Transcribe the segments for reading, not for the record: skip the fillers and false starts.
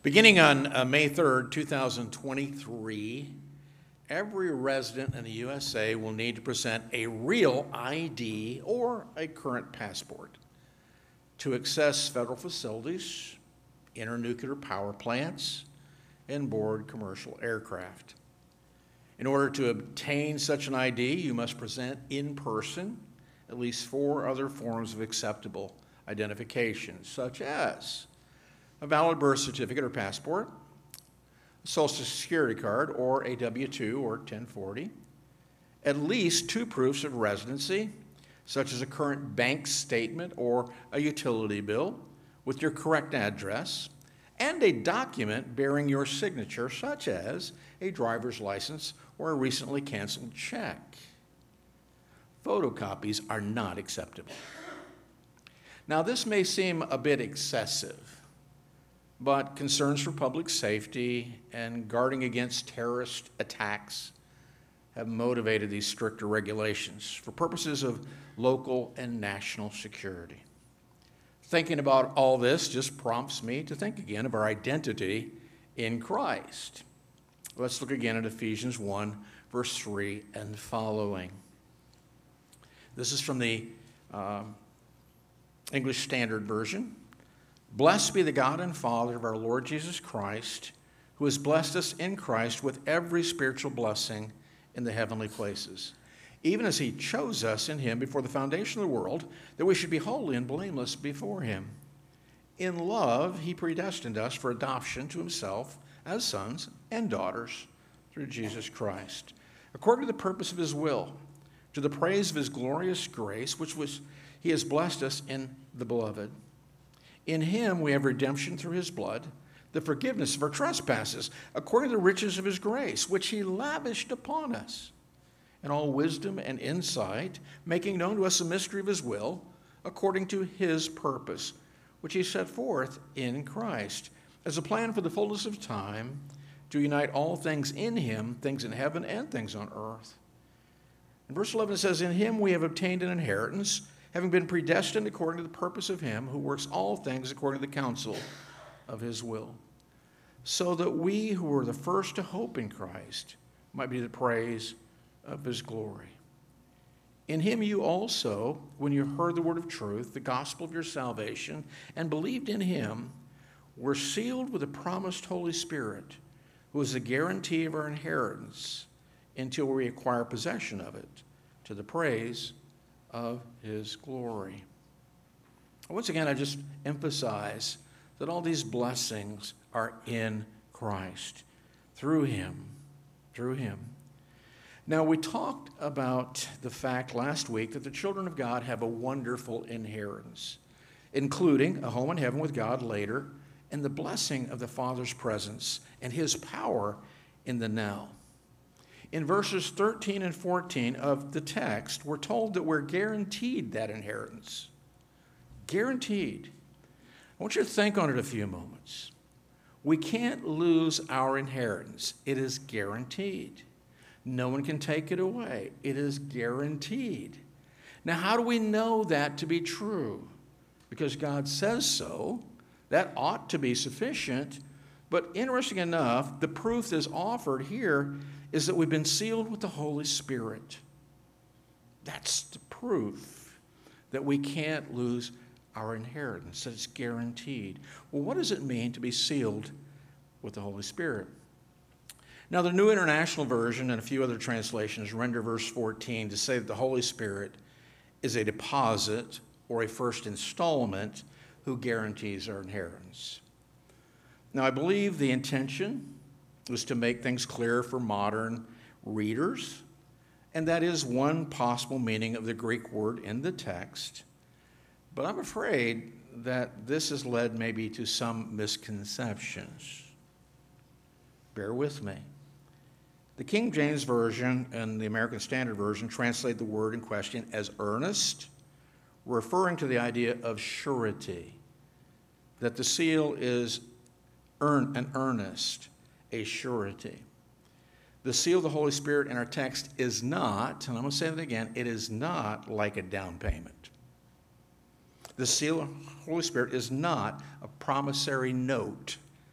Beginning on May 3rd, 2023, every resident in the USA will need to present a real ID or a current passport to access federal facilities, enter nuclear power plants, and board commercial aircraft. In order to obtain such an ID, you must present in person at least 4 other forms of acceptable identification, such as a valid birth certificate or passport, a Social Security card or a W-2 or 1040, at least 2 proofs of residency, such as a current bank statement or a utility bill with your correct address, and a document bearing your signature, such as a driver's license or a recently canceled check. Photocopies are not acceptable. Now, this may seem a bit excessive, but concerns for public safety and guarding against terrorist attacks have motivated these stricter regulations for purposes of local and national security. Thinking about all this just prompts me to think again of our identity in Christ. Let's look again at Ephesians 1, verse 3 and following. This is from the English Standard Version. Blessed be the God and Father of our Lord Jesus Christ, who has blessed us in Christ with every spiritual blessing in the heavenly places, even as he chose us in him before the foundation of the world, that we should be holy and blameless before him. In love, he predestined us for adoption to himself as sons and daughters through Jesus Christ, according to the purpose of his will, to the praise of his glorious grace, he has blessed us in the Beloved. In him we have redemption through his blood, the forgiveness of our trespasses, according to the riches of his grace, which he lavished upon us, in all wisdom and insight, making known to us the mystery of his will, according to his purpose, which he set forth in Christ, as a plan for the fullness of time, to unite all things in him, things in heaven and things on earth. In verse 11 it says, in him we have obtained an inheritance, having been predestined according to the purpose of him who works all things according to the counsel of his will, so that we who were the first to hope in Christ might be the praise of his glory. In him you also, when you heard the word of truth, the gospel of your salvation, and believed in him, were sealed with the promised Holy Spirit, who is the guarantee of our inheritance until we acquire possession of it, to the praise of his glory. Once again, I just emphasize that all these blessings are in Christ, through him. Now, we talked about the fact last week that the children of God have a wonderful inheritance, including a home in heaven with God later, and the blessing of the Father's presence and his power in the now. In verses 13 and 14 of the text, we're told that we're guaranteed that inheritance. Guaranteed. I want you to think on it a few moments. We can't lose our inheritance. It is guaranteed. No one can take it away. It is guaranteed. Now, how do we know that to be true? Because God says so. That ought to be sufficient. But interesting enough, the proof that is offered here is that we've been sealed with the Holy Spirit. That's the proof that we can't lose our inheritance, that it's guaranteed. Well, what does it mean to be sealed with the Holy Spirit? Now, the New International Version and a few other translations render verse 14 to say that the Holy Spirit is a deposit or a first installment who guarantees our inheritance. Now, I believe the intention was to make things clear for modern readers, and that is one possible meaning of the Greek word in the text. But I'm afraid that this has led maybe to some misconceptions. Bear with me. The King James Version and the American Standard Version translate the word in question as earnest, referring to the idea of surety, that the seal is an earnest, a surety. The seal of the Holy Spirit in our text is not, and I'm going to say that again, it is not like a down payment. The seal of the Holy Spirit is not a promissory note,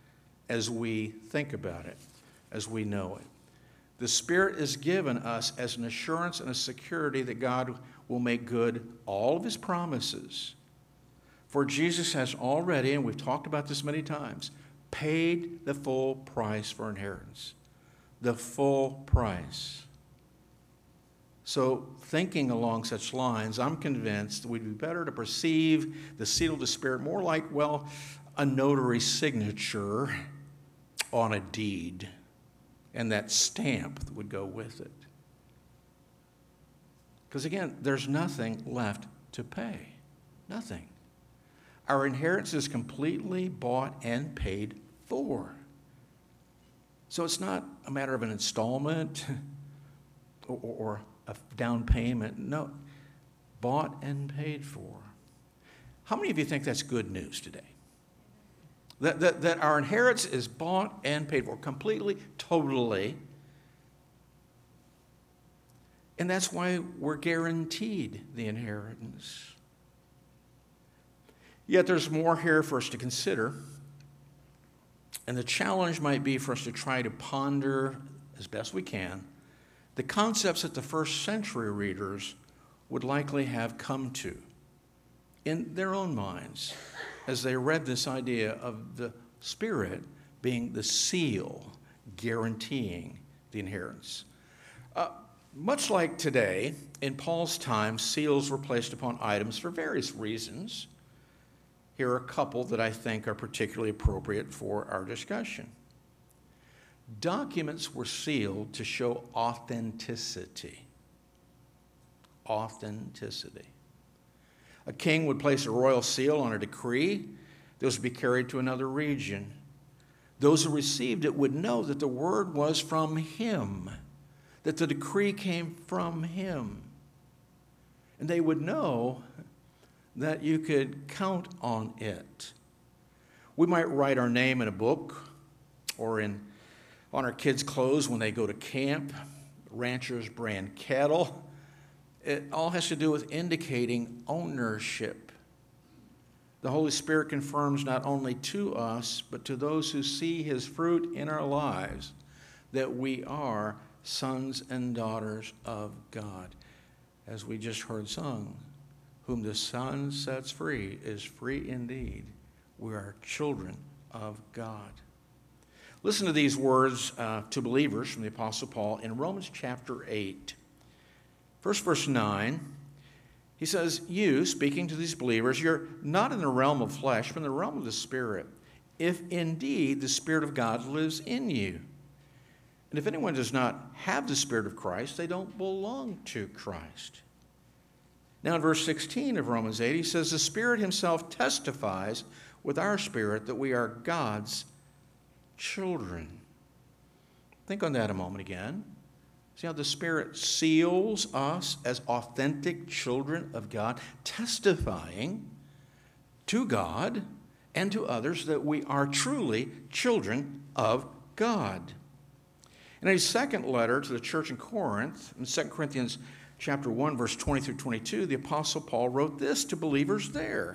as we think about it, as we know it. The Spirit is given us as an assurance and a security that God will make good all of his promises. For Jesus has already, and we've talked about this many times, paid the full price for inheritance. The full price. So thinking along such lines, I'm convinced we'd be better to perceive the seal of the Spirit more like, well, a notary signature on a deed, and that stamp that would go with it. Because again, there's nothing left to pay. Nothing. Our inheritance is completely bought and paid for. So it's not a matter of an installment or a down payment. No, bought and paid for. How many of you think that's good news today? That our inheritance is bought and paid for completely, totally. And that's why we're guaranteed the inheritance. Yet there's more here for us to consider. And the challenge might be for us to try to ponder, as best we can, the concepts that the first century readers would likely have come to in their own minds as they read this idea of the Spirit being the seal guaranteeing the inheritance. Much like today, in Paul's time, seals were placed upon items for various reasons. Here are a couple that I think are particularly appropriate for our discussion. Documents were sealed to show authenticity. Authenticity. A king would place a royal seal on a decree that was to be carried to another region. Those who received it would know that the word was from him, that the decree came from him. And they would know that you could count on it. We might write our name in a book or on our kids' clothes when they go to camp, Rancher's brand cattle. It all has to do with indicating ownership. The Holy Spirit confirms not only to us, but to those who see his fruit in our lives, that we are sons and daughters of God. As we just heard sung, whom the Son sets free is free indeed. We are children of God. Listen to these words to believers from the Apostle Paul in Romans chapter 8. First, verse 9, he says, you, speaking to these believers, you're not in the realm of flesh, but in the realm of the Spirit, if indeed the Spirit of God lives in you. And if anyone does not have the Spirit of Christ, they don't belong to Christ. Now in verse 16 of Romans 8, he says, the Spirit himself testifies with our spirit that we are God's children. Think on that a moment again. See how the Spirit seals us as authentic children of God, testifying to God and to others that we are truly children of God. In a second letter to the church in Corinth, in 2 Corinthians chapter 1, verse 20 through 22, the Apostle Paul wrote this to believers there.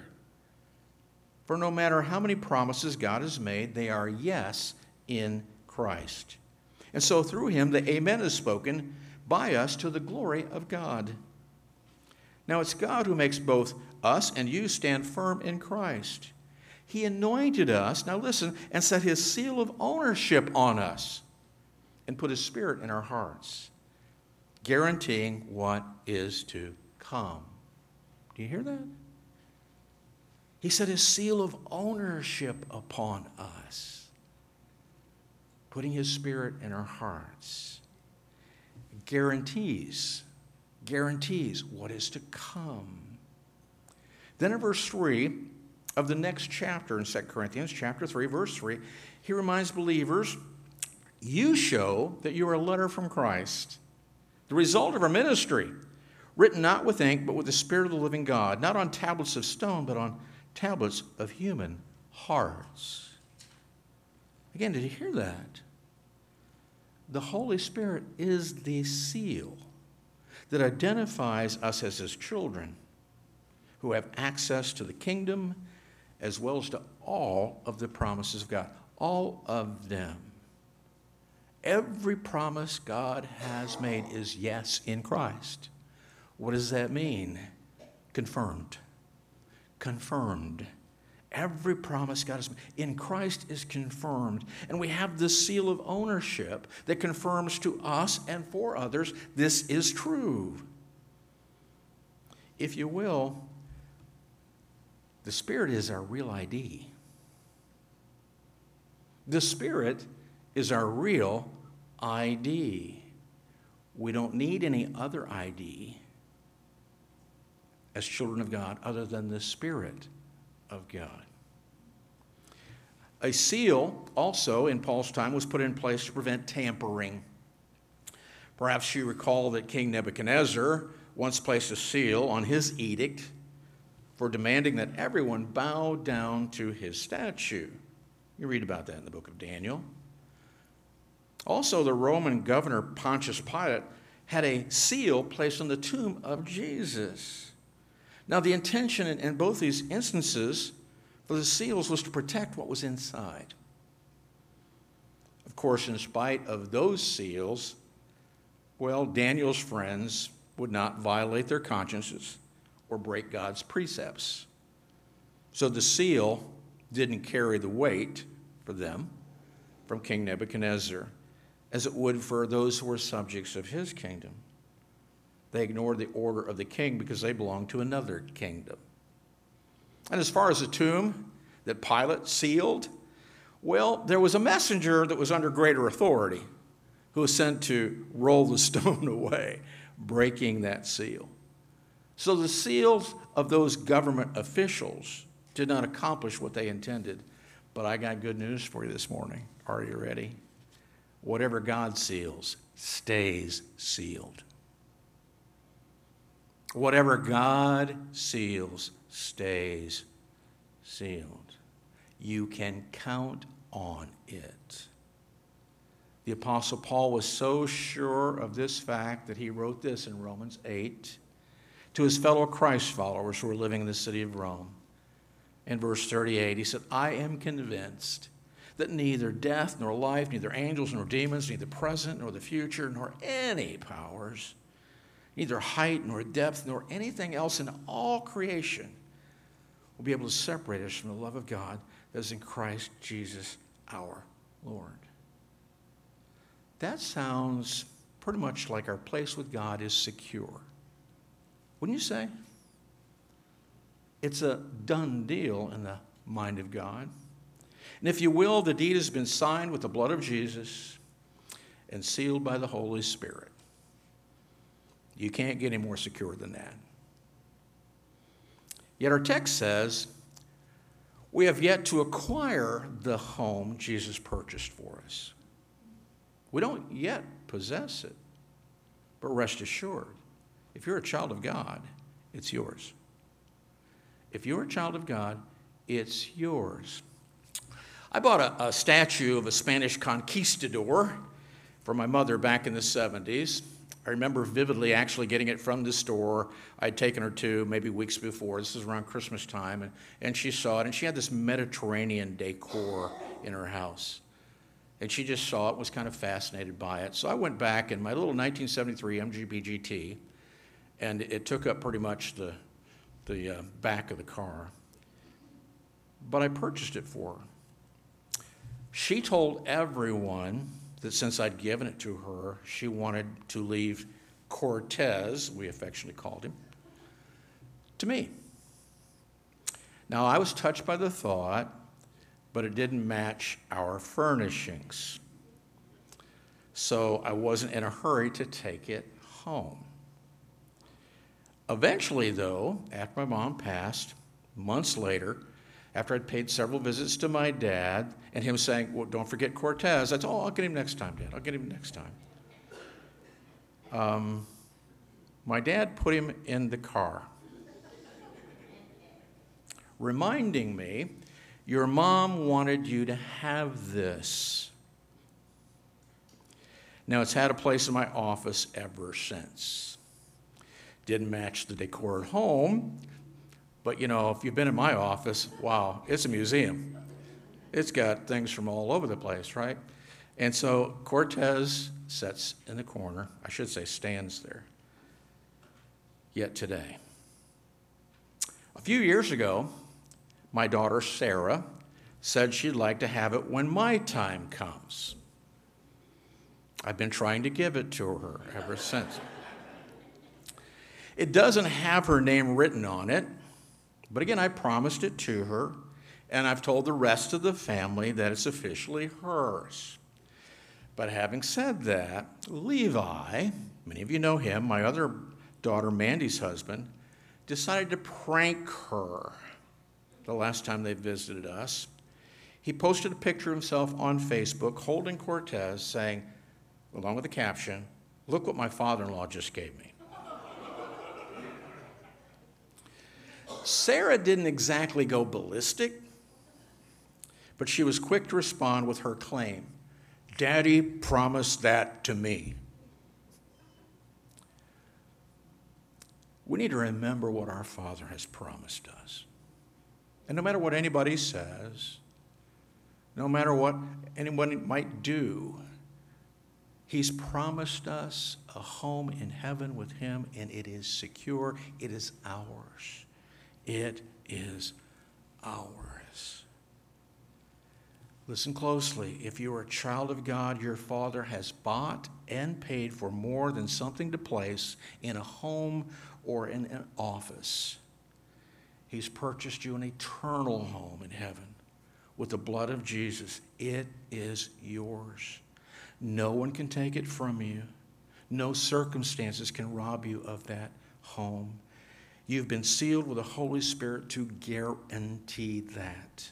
For no matter how many promises God has made, they are yes in Christ. And so through him, the amen is spoken by us to the glory of God. Now it's God who makes both us and you stand firm in Christ. He anointed us, now listen, and set his seal of ownership on us and put his Spirit in our hearts, guaranteeing what is to come. Do you hear that? He set his seal of ownership upon us, putting his Spirit in our hearts. Guarantees what is to come. Then in verse 3 of the next chapter in 2 Corinthians, chapter 3, verse 3, he reminds believers, you show that you are a letter from Christ, the result of our ministry, written not with ink, but with the Spirit of the living God, not on tablets of stone, but on tablets of human hearts. Again, did you hear that? The Holy Spirit is the seal that identifies us as his children who have access to the kingdom as well as to all of the promises of God. All of them. Every promise God has made is yes in Christ. What does that mean? Confirmed. Confirmed. Every promise God has made in Christ is confirmed. And we have the seal of ownership that confirms to us and for others this is true. If you will, the Spirit is our real ID. The Spirit is our real ID. We don't need any other ID as children of God other than the Spirit of God. A seal also in Paul's time was put in place to prevent tampering. Perhaps you recall that King Nebuchadnezzar once placed a seal on his edict for demanding that everyone bow down to his statue. You read about that in the book of Daniel. Also, the Roman governor Pontius Pilate had a seal placed on the tomb of Jesus. Now, the intention in both these instances for the seals was to protect what was inside. Of course, in spite of those seals, well, Daniel's friends would not violate their consciences or break God's precepts. So the seal didn't carry the weight for them from King Nebuchadnezzar as it would for those who were subjects of his kingdom. They ignored the order of the king because they belonged to another kingdom. And as far as the tomb that Pilate sealed, well, there was a messenger that was under greater authority who was sent to roll the stone away, breaking that seal. So the seals of those government officials did not accomplish what they intended. But I got good news for you this morning. Are you ready? Whatever God seals stays sealed. Whatever God seals stays sealed. You can count on it. The Apostle Paul was so sure of this fact that he wrote this in Romans 8 to his fellow Christ followers who were living in the city of Rome. In verse 38, he said, I am convinced that neither death nor life, neither angels nor demons, neither the present nor the future, nor any powers, neither height nor depth nor anything else in all creation will be able to separate us from the love of God that is in Christ Jesus our Lord. That sounds pretty much like our place with God is secure. Wouldn't you say? It's a done deal in the mind of God. And if you will, the deed has been signed with the blood of Jesus and sealed by the Holy Spirit. You can't get any more secure than that. Yet our text says, we have yet to acquire the home Jesus purchased for us. We don't yet possess it, but rest assured, if you're a child of God, it's yours. If you're a child of God, it's yours. I bought a statue of a Spanish conquistador for my mother back in the 70s. I remember vividly actually getting it from the store. I'd taken her to maybe weeks before. This was around Christmas time, and she saw it, and she had this Mediterranean decor in her house. And she just saw it, was kind of fascinated by it. So I went back in my little 1973 MGB GT, and it took up pretty much the back of the car. But I purchased it for her. She told everyone that since I'd given it to her, she wanted to leave Cortez, we affectionately called him, to me. Now, I was touched by the thought, but it didn't match our furnishings. So I wasn't in a hurry to take it home. Eventually, though, after my mom passed, months later, after I'd paid several visits to my dad, and him saying, well, don't forget Cortez, I said, oh, I'll get him next time, Dad. I'll get him next time. My dad put him in the car, reminding me, your mom wanted you to have this. Now, it's had a place in my office ever since. Didn't match the decor at home, but, you know, if you've been in my office, wow, it's a museum. It's got things from all over the place, right? And so Cortez sits in the corner. I should say stands there. Yet today. A few years ago, my daughter Sarah said she'd like to have it when my time comes. I've been trying to give it to her ever since. It doesn't have her name written on it, but again, I promised it to her, and I've told the rest of the family that it's officially hers. But having said that, Levi, many of you know him, my other daughter Mandy's husband, decided to prank her the last time they visited us. He posted a picture of himself on Facebook holding Cortez saying, along with the caption, "Look what my father-in-law just gave me." Sarah didn't exactly go ballistic, but she was quick to respond with her claim, "Daddy promised that to me." We need to remember what our Father has promised us. And no matter what anybody says, no matter what anyone might do, He's promised us a home in heaven with Him, and it is secure. It is ours. It is ours. Listen closely. If you are a child of God, your Father has bought and paid for more than something to place in a home or in an office. He's purchased you an eternal home in heaven with the blood of Jesus. It is yours. No one can take it from you. No circumstances can rob you of that home. You've been sealed with the Holy Spirit to guarantee that.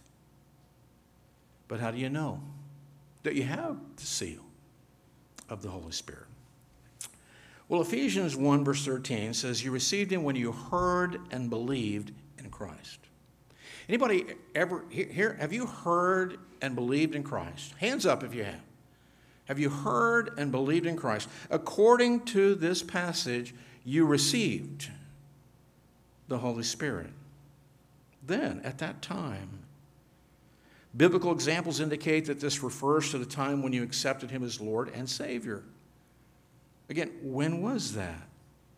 But how do you know that you have the seal of the Holy Spirit? Well, Ephesians 1 verse 13 says, "You received Him when you heard and believed in Christ." Anybody ever here, have you heard and believed in Christ? Hands up if you have. Have you heard and believed in Christ? According to this passage, you received the Holy Spirit. Then, at that time, biblical examples indicate that this refers to the time when you accepted Him as Lord and Savior. Again, when was that?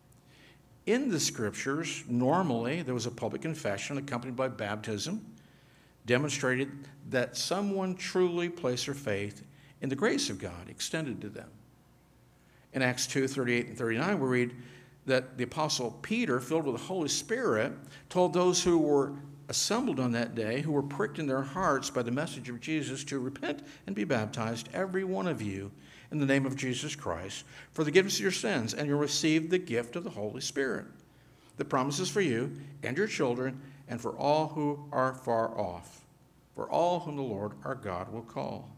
In the Scriptures, normally there was a public confession accompanied by baptism, demonstrated that someone truly placed their faith in the grace of God extended to them. In Acts 2, 38 and 39, we read that the Apostle Peter, filled with the Holy Spirit, told those who were assembled on that day, who were pricked in their hearts by the message of Jesus, to repent and be baptized, every one of you, in the name of Jesus Christ, for the forgiveness of your sins, and you'll receive the gift of the Holy Spirit. The promise is for you and your children, and for all who are far off, for all whom the Lord our God will call.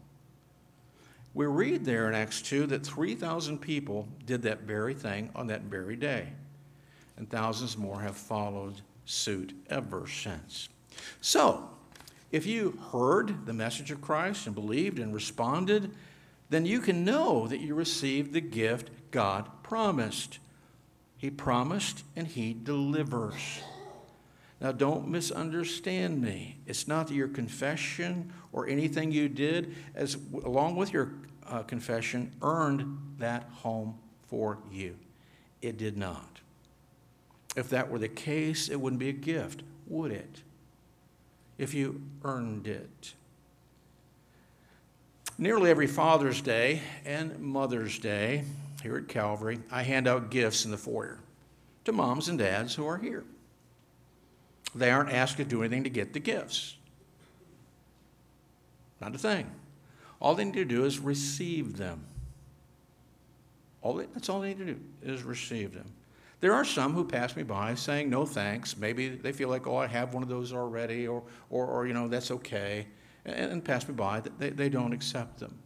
We read there in Acts 2 that 3,000 people did that very thing on that very day, and thousands more have followed suit ever since. So, if you heard the message of Christ and believed and responded, then you can know that you received the gift God promised. He promised and He delivers. Now, don't misunderstand me. It's not that your confession or anything you did, along with your confession, earned that home for you. It did not. If that were the case, it wouldn't be a gift, would it? If you earned it. Nearly every Father's Day and Mother's Day here at Calvary, I hand out gifts in the foyer to moms and dads who are here. They aren't asked to do anything to get the gifts. Not a thing. All they need to do is receive them. That's all they need to do is receive them. There are some who pass me by saying, no thanks. Maybe they feel like, I have one of those already, or that's okay, and pass me by. They don't accept them.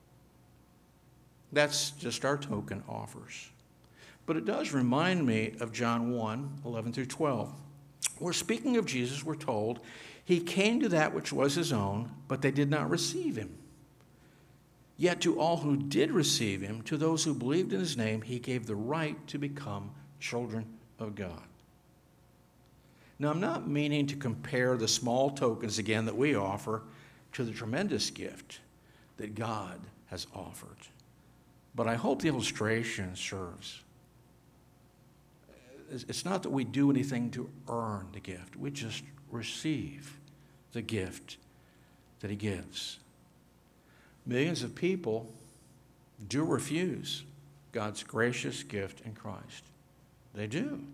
That's just our token offers. But it does remind me of John 1, 11 through 12. Where speaking of Jesus, we're told, He came to that which was His own, but they did not receive Him. Yet to all who did receive Him, to those who believed in His name, He gave the right to become children of God. Now, I'm not meaning to compare the small tokens again that we offer to the tremendous gift that God has offered. But I hope the illustration serves. It's not that we do anything to earn the gift. We just receive the gift that he gives. Millions of people do refuse God's gracious gift in Christ. They do.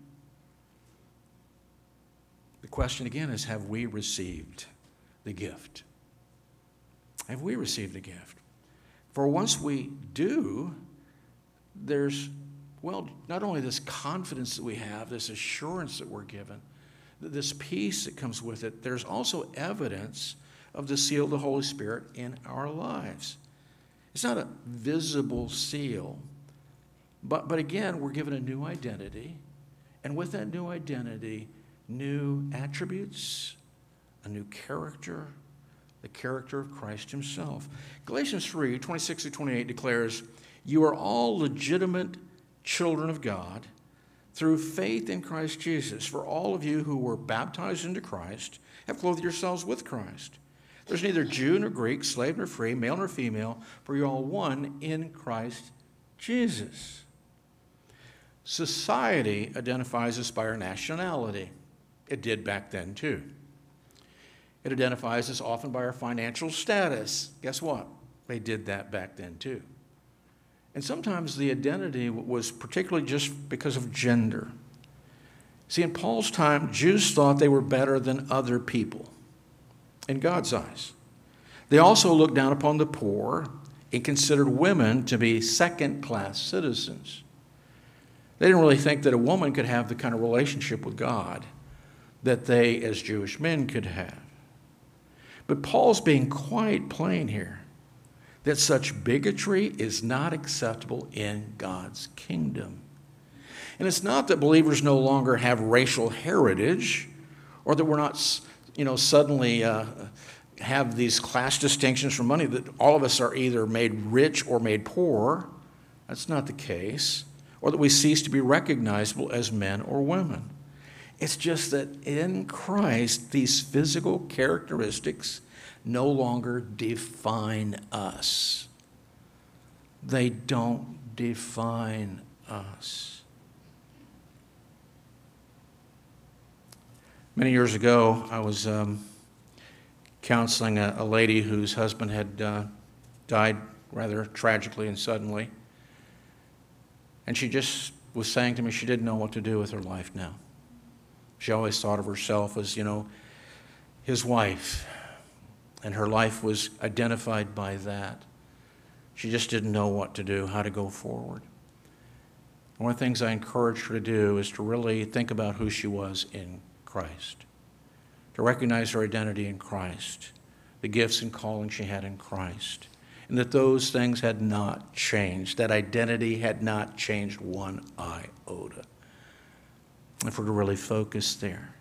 The question again is, have we received the gift? Have we received the gift? For once we do, there's, not only this confidence that we have, this assurance that we're given, this peace that comes with it, there's also evidence of the seal of the Holy Spirit in our lives. It's not a visible seal, but again, we're given a new identity, and with that new identity, new attributes, a new character, the character of Christ himself. Galatians 3:26-28 declares, "You are all legitimate children of God through faith in Christ Jesus. For all of you who were baptized into Christ have clothed yourselves with Christ. There's neither Jew nor Greek, slave nor free, male nor female, for you're all one in Christ Jesus." Society identifies us by our nationality. It did back then too. It identifies us often by our financial status. Guess what? They did that back then too. And sometimes the identity was particularly just because of gender. See, in Paul's time, Jews thought they were better than other people in God's eyes. They also looked down upon the poor and considered women to be second-class citizens. They didn't really think that a woman could have the kind of relationship with God that they, as Jewish men, could have. But Paul's being quite plain here that such bigotry is not acceptable in God's kingdom. And it's not that believers no longer have racial heritage, or that we're not, suddenly have these class distinctions for money, that all of us are either made rich or made poor. That's not the case. Or that we cease to be recognizable as men or women. It's just that in Christ, these physical characteristics no longer define us. They don't define us. Many years ago, I was counseling a lady whose husband had died rather tragically and suddenly. And she just was saying to me she didn't know what to do with her life now. She always thought of herself as, his wife. And her life was identified by that. She just didn't know what to do, how to go forward. One of the things I encouraged her to do is to really think about who she was in Christ. To recognize her identity in Christ. The gifts and calling she had in Christ. And that those things had not changed. That identity had not changed one iota. If we're to really focus there.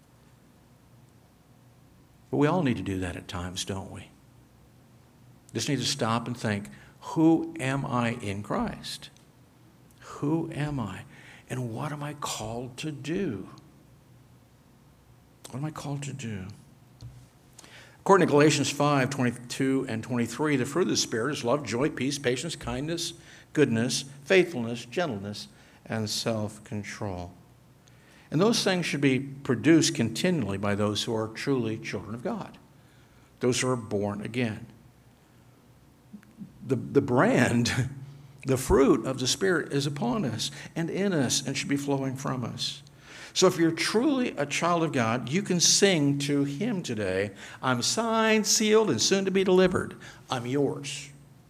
But we all need to do that at times, don't we? Just need to stop and think, who am I in Christ? Who am I? And what am I called to do? What am I called to do? According to Galatians 5:22 and 23, the fruit of the Spirit is love, joy, peace, patience, kindness, goodness, faithfulness, gentleness, and self-control. And those things should be produced continually by those who are truly children of God, those who are born again. The brand, the fruit of the Spirit is upon us and in us and should be flowing from us. So if you're truly a child of God, you can sing to him today, "I'm signed, sealed, and soon to be delivered. I'm yours."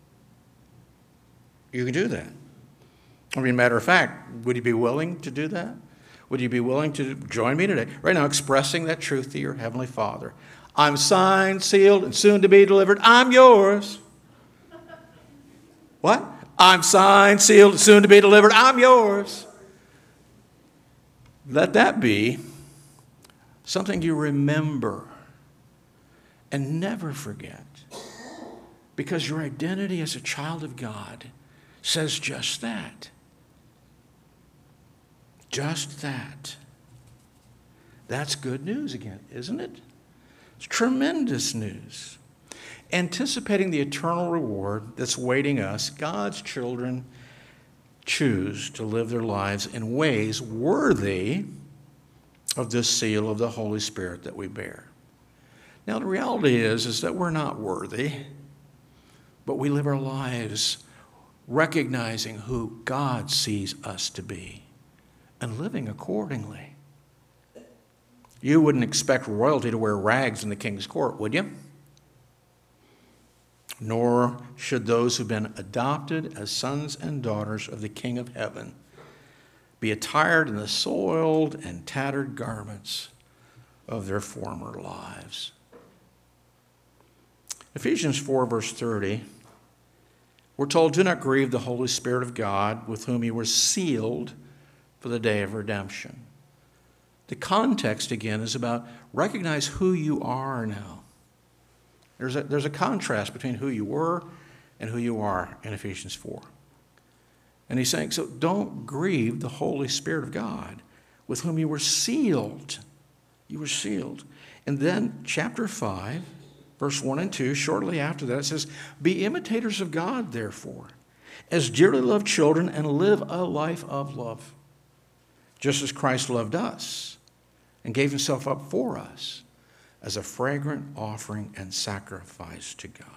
You can do that. Matter of fact, would you be willing to do that? Would you be willing to join me today, right now, expressing that truth to your Heavenly Father? "I'm signed, sealed, and soon to be delivered. I'm yours." What? "I'm signed, sealed, and soon to be delivered. I'm yours." Let that be something you remember and never forget. Because your identity as a child of God says just that. Just that. That's good news again, isn't it? It's tremendous news. anticipating the eternal reward that's waiting us, God's children choose to live their lives in ways worthy of this seal of the Holy Spirit that we bear. Now, the reality is that we're not worthy, but we live our lives recognizing who God sees us to be and living accordingly. You wouldn't expect royalty to wear rags in the king's court, would you? Nor should those who've been adopted as sons and daughters of the King of Heaven be attired in the soiled and tattered garments of their former lives. Ephesians 4, verse 30, we're told, do not grieve the Holy Spirit of God, with whom you were sealed for the day of redemption. The context, again, is about recognize who you are now. There's a contrast between who you were and who you are in Ephesians 4. And he's saying, so don't grieve the Holy Spirit of God, with whom you were sealed. You were sealed. And then chapter 5, verse 1 and 2, shortly after that, it says, be imitators of God, therefore, as dearly loved children, and live a life of love, just as Christ loved us and gave himself up for us as a fragrant offering and sacrifice to God.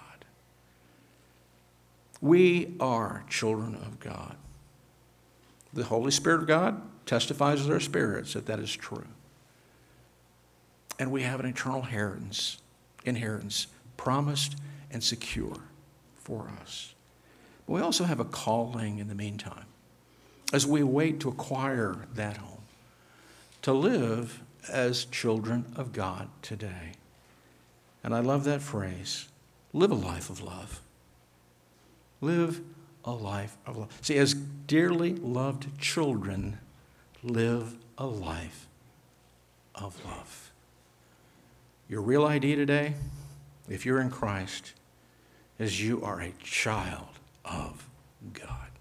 We are children of God. The Holy Spirit of God testifies with our spirits that that is true. And we have an eternal inheritance promised and secure for us. But we also have a calling in the meantime, as we wait to acquire that home, to live as children of God today. And I love that phrase, live a life of love. Live a life of love. See, as dearly loved children, live a life of love. Your real ID today, if you're in Christ, is you are a child of God.